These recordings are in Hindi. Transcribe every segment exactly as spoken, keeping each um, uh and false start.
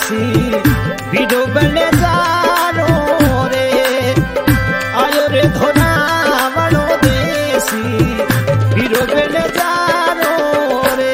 देसी वीडियो बने जारो रे आयो रे धोना वालो देसी वीडियो बने जारो रे।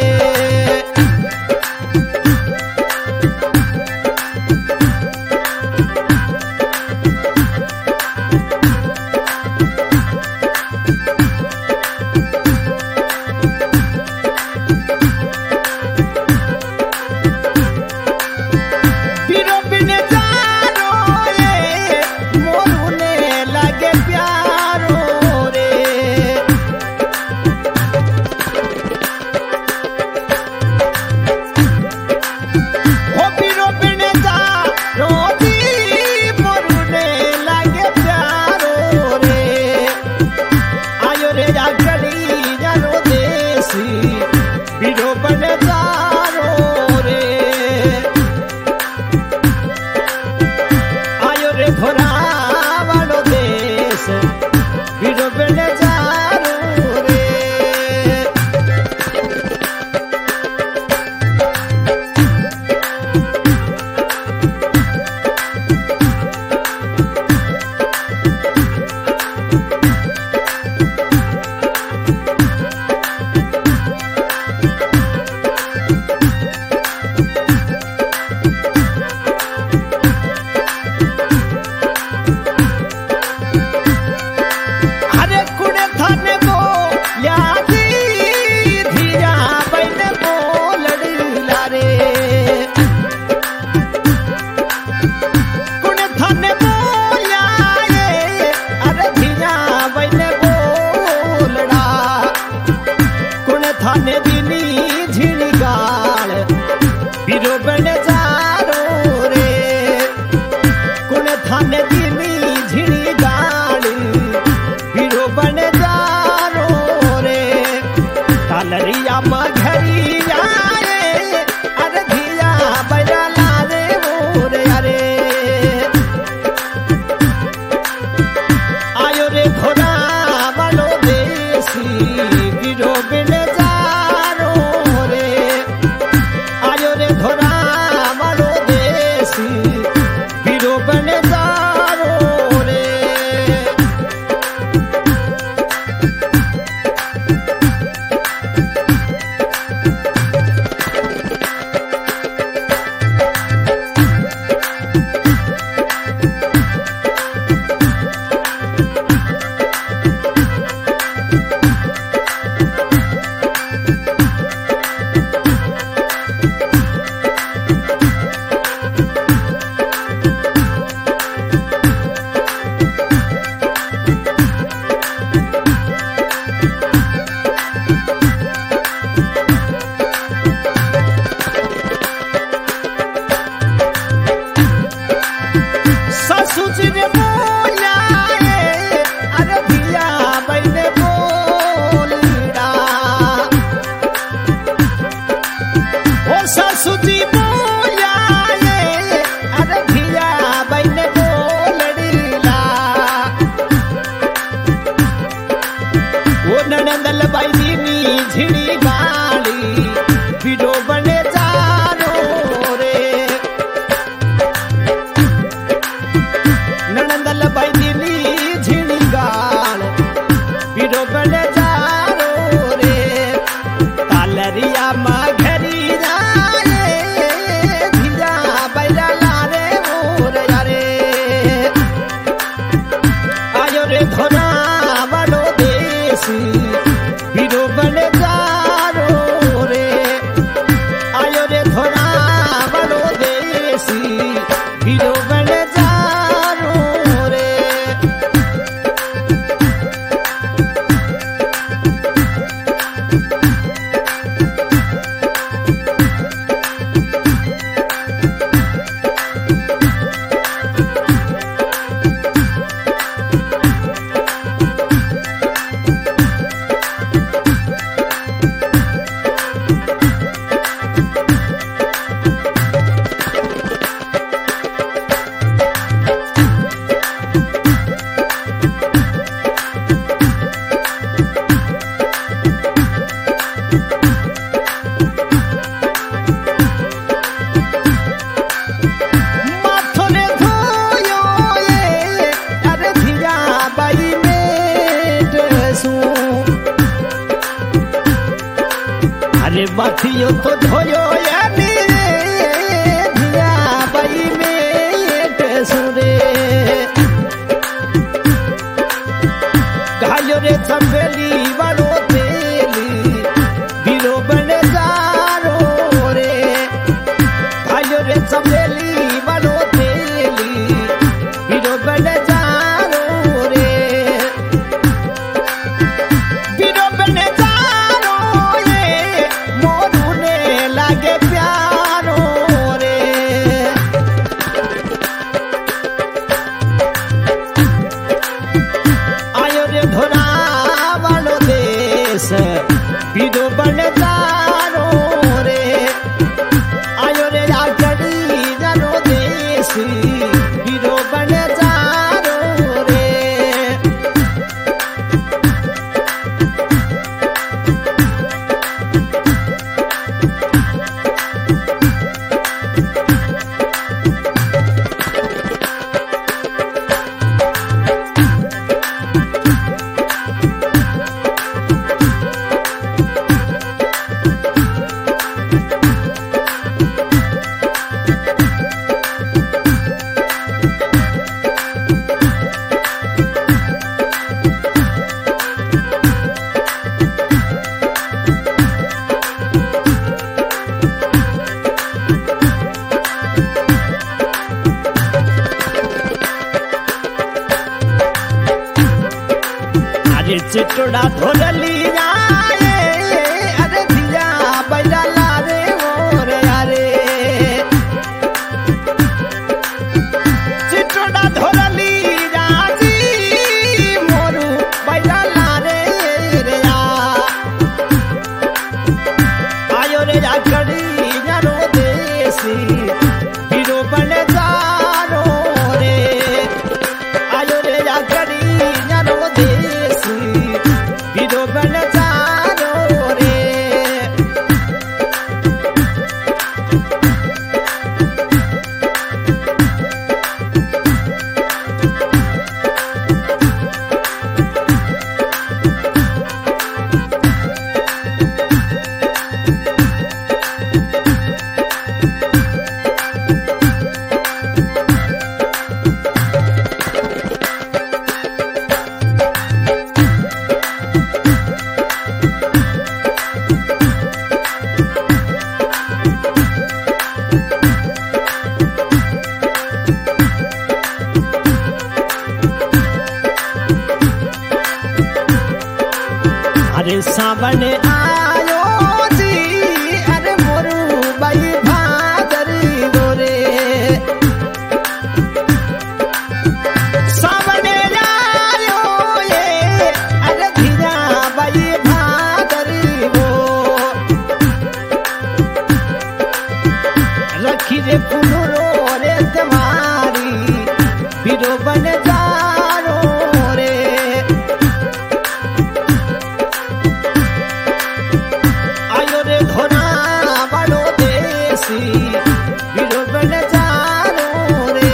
माथियो तो धोयो यानी धिया बाई में सुरे गायो रे चंबेली वालो तेली बीरो बने जारो रे गायो रे चंबेली वालो तेली बीरो बने जारो रे बीरो बने जारो ये मोरू ने लागे प्यारो रे आयो रे धोरा वालो देश बीरो बने जारो रे आयो रे आगड़ी जानो देश बीरो बने जारो रे अरे चिटोड़ा धोरली जाए अरे धिया बैला लारे मोरे अरे चिटोड़ा धोरली जाजी मोरू बैला लारे रे आ आयो रे आकड़ी जानो देसी बीरो बने जारो रे आयो रे आकड़ी जानो देसी बीरो बने जारो रे अरे सावन आयो जी अरे मोरू बाई भादरी गोरे सावन आयो ये अरे धीरा बाई भादरी गो रखी रे फुलो रे तुम्हारी बीरो बन जारो रे धोना वालो देसी बीरो बने जारो रे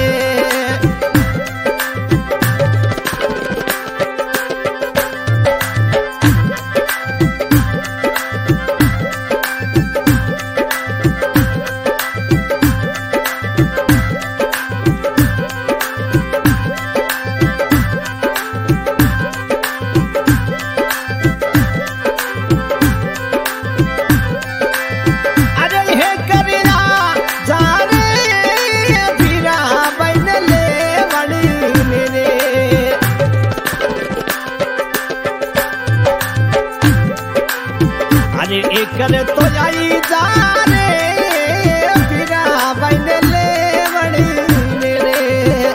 अरे एकर तो आई जा रे फिरा बन ले बड़ी रे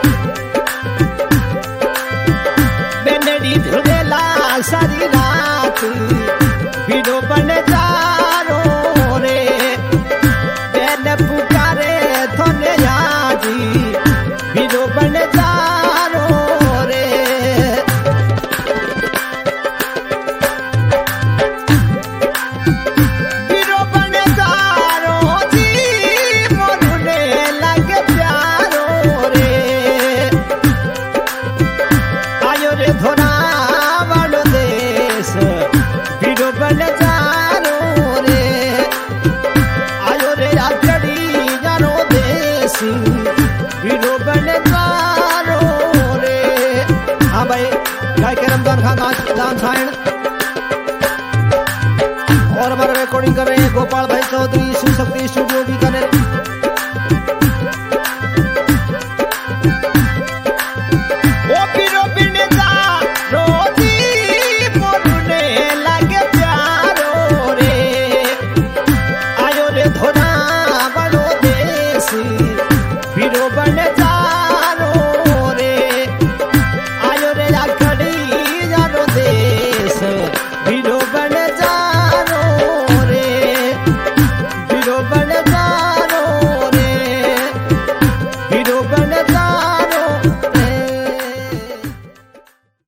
बेनड़ी धुलेला सारी रात फिरो बन जारो रे बेन पुकारे थोने याजी फिरो बन जारो रे बीरो वीरो बन जारो रे। हाँ भाई गाय के रमजान खान दान साइन और हमारा रिकॉर्डिंग कर रहे हैं गोपाल भाई चौधरी शिव शक्ति स्टूडियो भी करे। ओ वीरो बन जारो जी मोरने लागे प्यारो रे। आयो रे धोना बड़ो देसी वीरो बन जारो रे। आयो रे लाखड़ी जारो देश वीरो बन जारो रे।